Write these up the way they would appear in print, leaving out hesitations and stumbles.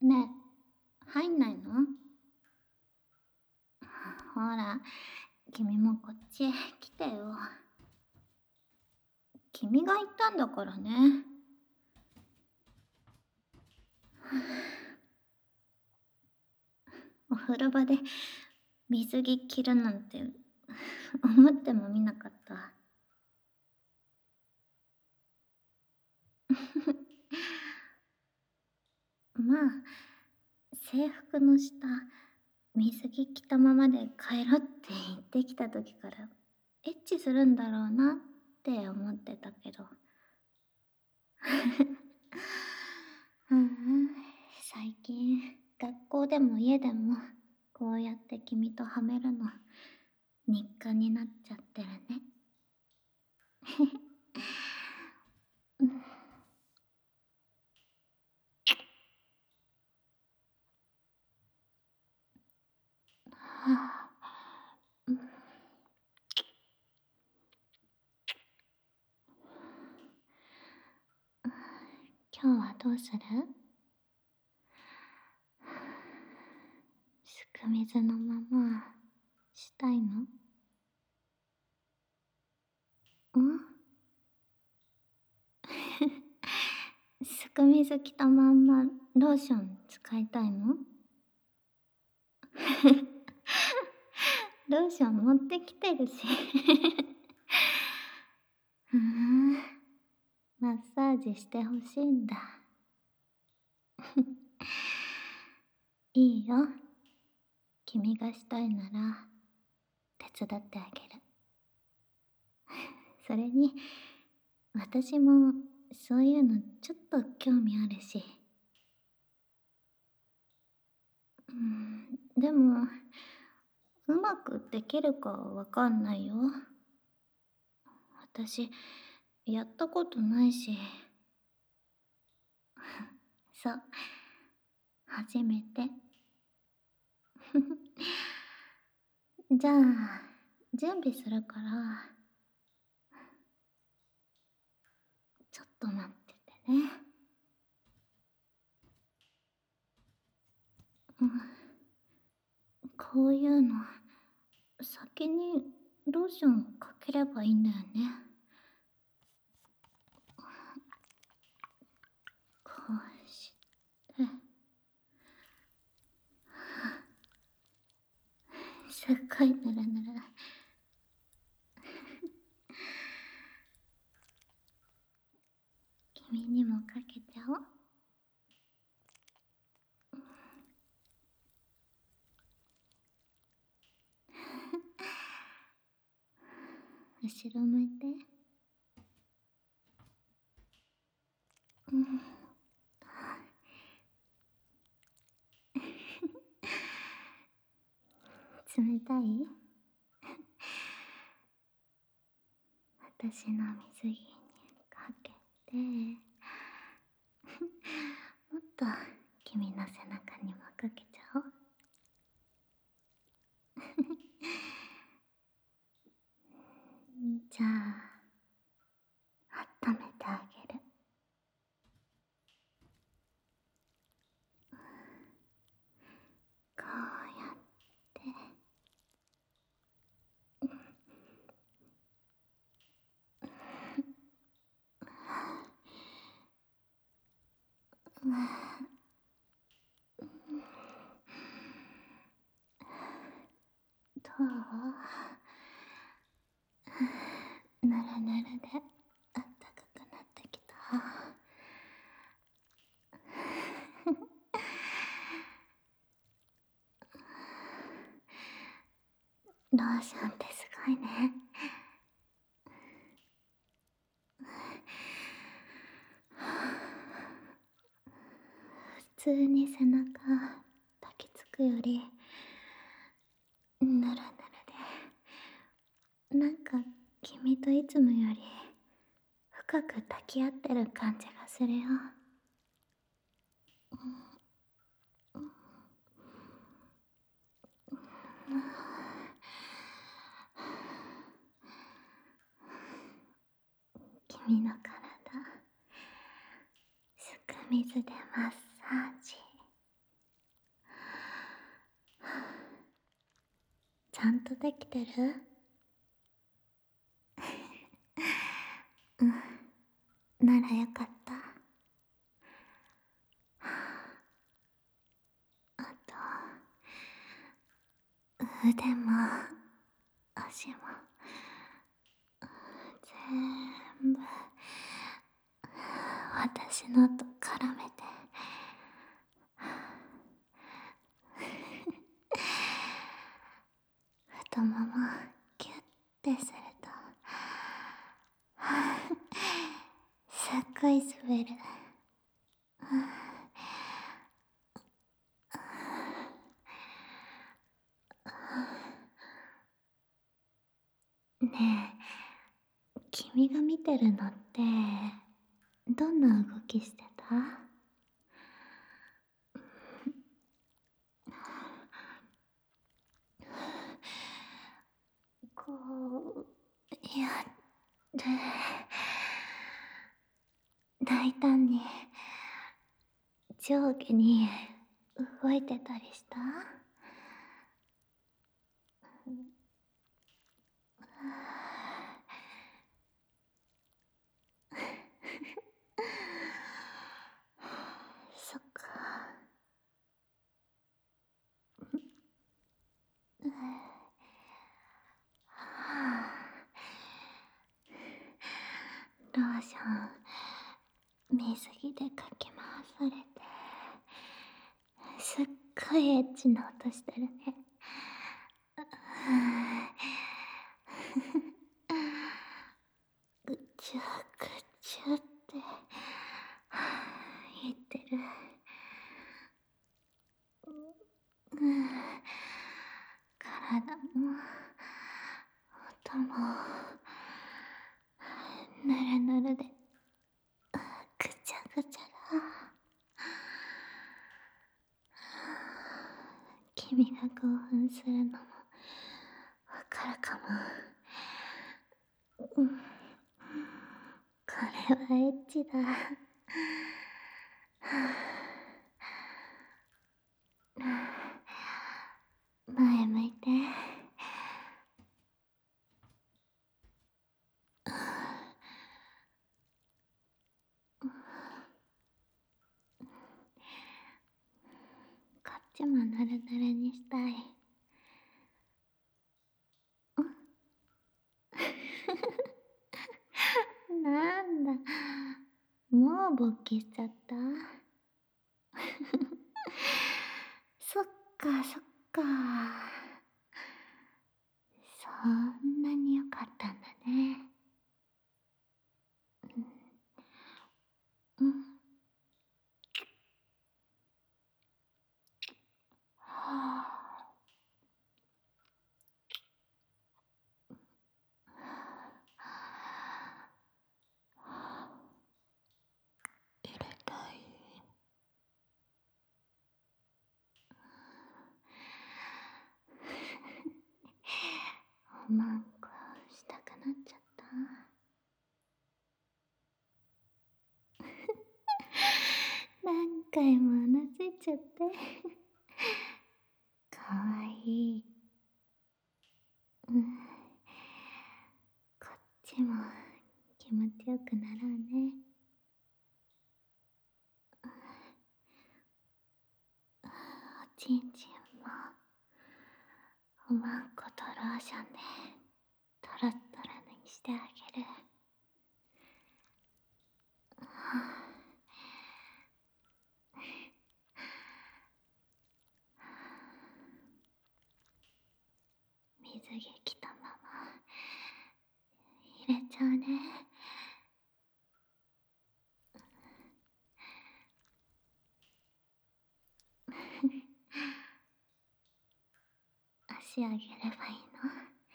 ねえ、入んないの？ほら、君もこっち来てよ。君が言ったんだからね。お風呂場で水着着るなんて思ってもみなかった。まあ、制服の下、水着着たままで帰ろって言ってきた時から、エッチするんだろうなって思ってたけど。うんうん、最近、学校でも家でも、こうやって君とはめるの、日課になっちゃってるね。うん、はあ、うん、今日はどうする？すく水のまましたいの？んすく水着たまんまローション使いたいの？ローション持ってきてるし。ふーん、マッサージしてほしいんだ。いいよ。君がしたいなら手伝ってあげる。それに、私もそういうのちょっと興味あるし。でも、うまくできるかわかんないよ。私、やったことないし。そう、初めて。じゃあ、準備するから、ちょっと待っててね。うん、こういうの、先にローションかければいいんだよね。こうして、すっごいぬるぬる。君にもかけちゃおう。後ろ向いて。うん。冷たい？私の水着にかけて、もっと君の背中にもかけちゃおう。じゃあ、温めてあげる。こうやって。どう？ぬるぬるであったかくなってきた。ローションってすごいね。普通に背中抱きつくよりぬるぬるで、なんか君といつもより深く抱き合ってる感じがするよ。君の体、すく水でマッサージ。 ゃんとできてる？うん。ならよかった。あと、腕も足も全部私のと絡めて太ももキュッてするとすっごい滑る。ねえ、君が見てるのってどんな動きしてた？こうやって大胆に上下に動いてたりした？そっか。ローション水着でかき回されてすっごいエッチな音してるね。ぐちゅぐちゅって言ってる。体も音もぬるぬるでぐちゃぐちゃだ。君が興奮するのもわかるかも。うん、これはエッチだ。前向いて。こっちもぬるぬるにしたい。なんだ、もう勃起しちゃった？そっかそっか。そんなに良かったんだね。うん。はあ。入れたい。おまんこしたくなっちゃった。何回もうなずいちゃってかわいい。うん、こっちも気持ちよくなろうね。おちんちんもおまんことローションでトロットロにしてあげる。水着着たまま入れちゃうね。足あげればいいの？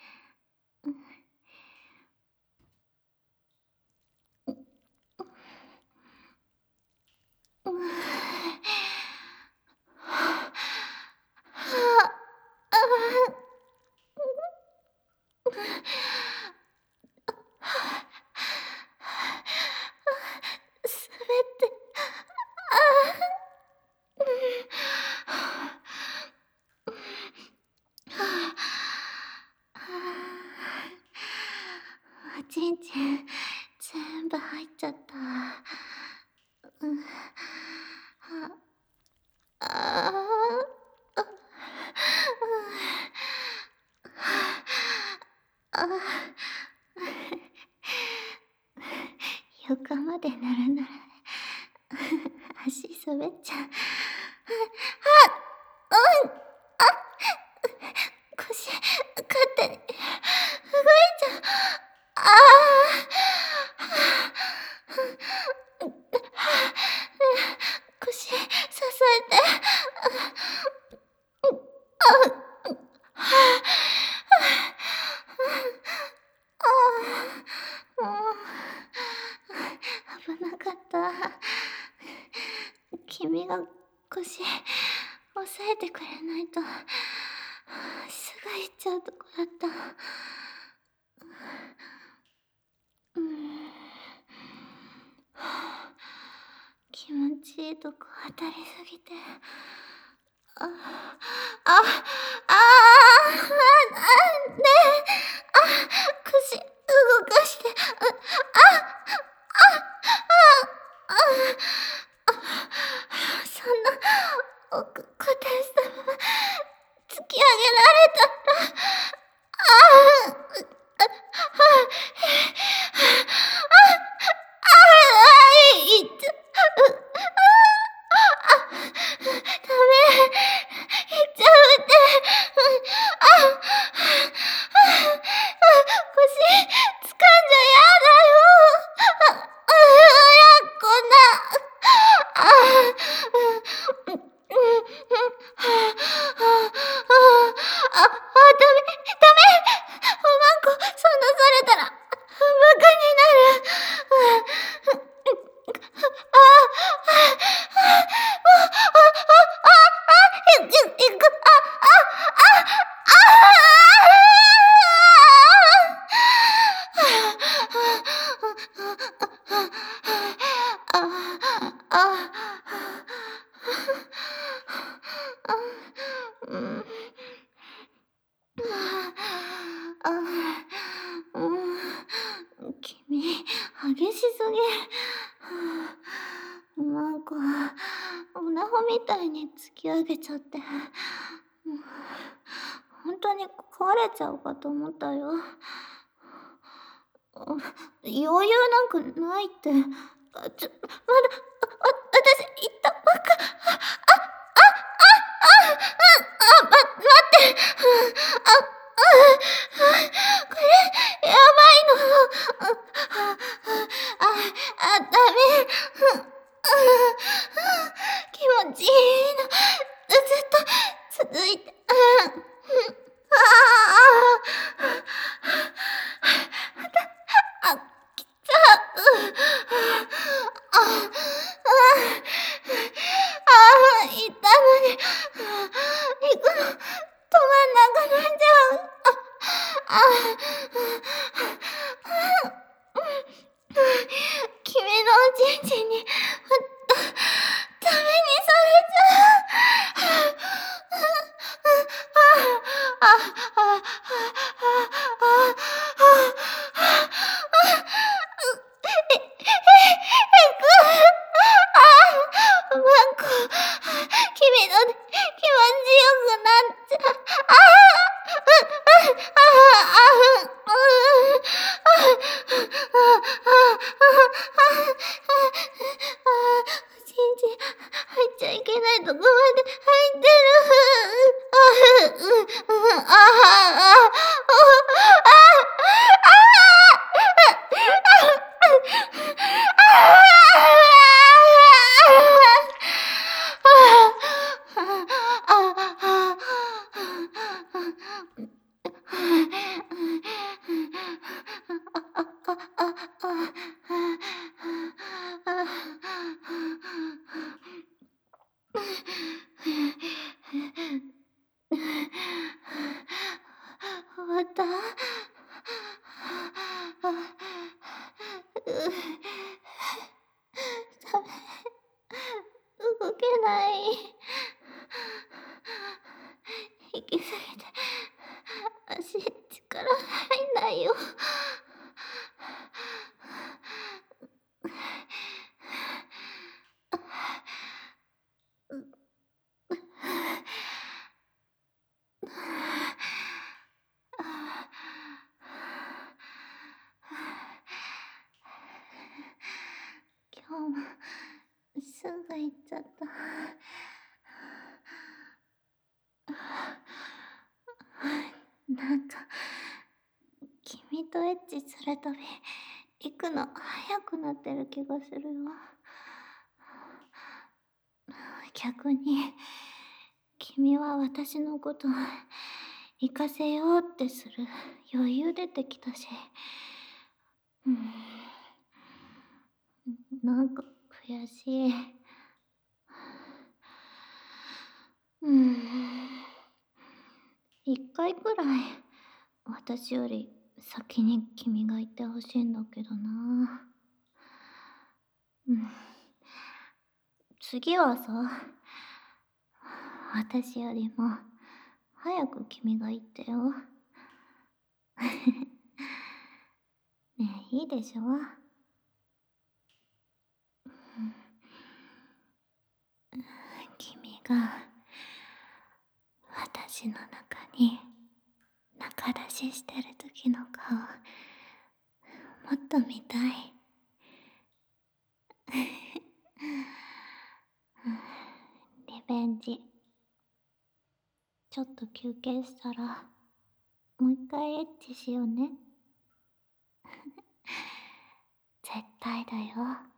うん。滑って、 汁全部入っちゃった。うん。あああ、ああ、床まで塗るなら足滑っちゃう。うん、腰、勝手に動いちゃう。あ腰支えて。もう、危なかった。君が腰、押さえてくれないと、すぐ行っちゃうとこだった。うん。気持ちいいとこ当たりすぎて。あ、あ、ああ、ねえ、腰動かして、そんな、固定したまま突き上げられたら、いっちゃ、ダメ、行っちゃうって、腰掴んじゃやだよ。こんな、ダメ、ダメ。マンコ、そんなされたら、バカになる。君、激しすぎ。なんか、オナホみたいに突き上げちゃって、本当に壊れちゃうかと思ったよ。余裕なんかないって。まだ、私、言ったばっか。待って。これ、やばいの。ダメ。気持ちいいの。ずっと続いて。きた。言ったのに、行くの、止まんなくなっちゃう。君のおちんちんに、ダメにされちゃう。マンコ、君の気持ちよくなっちゃう。おちんちん入っちゃいけないとこまで入って終わった。ダメ。動けない。行き過ぎて、足、力入んないよ。 すぐ行っちゃった。なんか、君とエッチするたび、行くの早くなってる気がするよ。逆に、君は私のこと行かせようってする余裕出てきたし、うん、なんか悔しい。うん。一回くらい私より先に君がいてほしいんだけどな。うん。次はさ、私よりも早く君が言ってよ。ねえ、いいでしょ？君が私の中に仲出ししてる時の顔、もっと見たい。リベンジ。ちょっと休憩したら、もう一回エッチしようね。絶対だよ。